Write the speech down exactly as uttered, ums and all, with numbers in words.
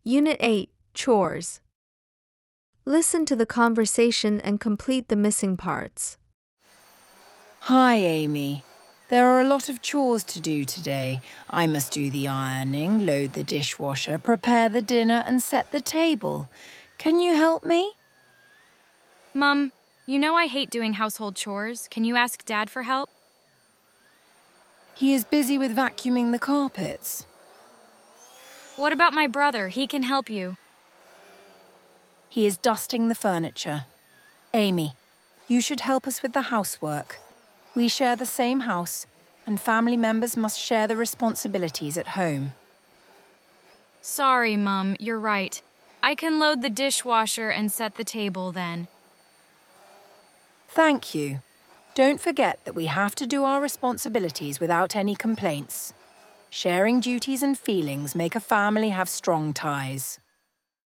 Unit eight, Chores. Listen to the conversation and complete the missing parts. Hi, Amy. There are a lot of chores to do today. I must do the ironing, load the dishwasher, prepare the dinner, and set the table. Can you help me? Mum, you know I hate doing household chores. Can you ask Dad for help? He is busy with vacuuming the carpets. What about my brother? He can help you. He is dusting the furniture. Amy, you should help us with the housework. We share the same house, and family members must share the responsibilities at home. Sorry, Mum, you're right. I can load the dishwasher and set the table then. Thank you. Don't forget that we have to do our responsibilities without any complaints. Sharing duties and feelings make a family have strong ties.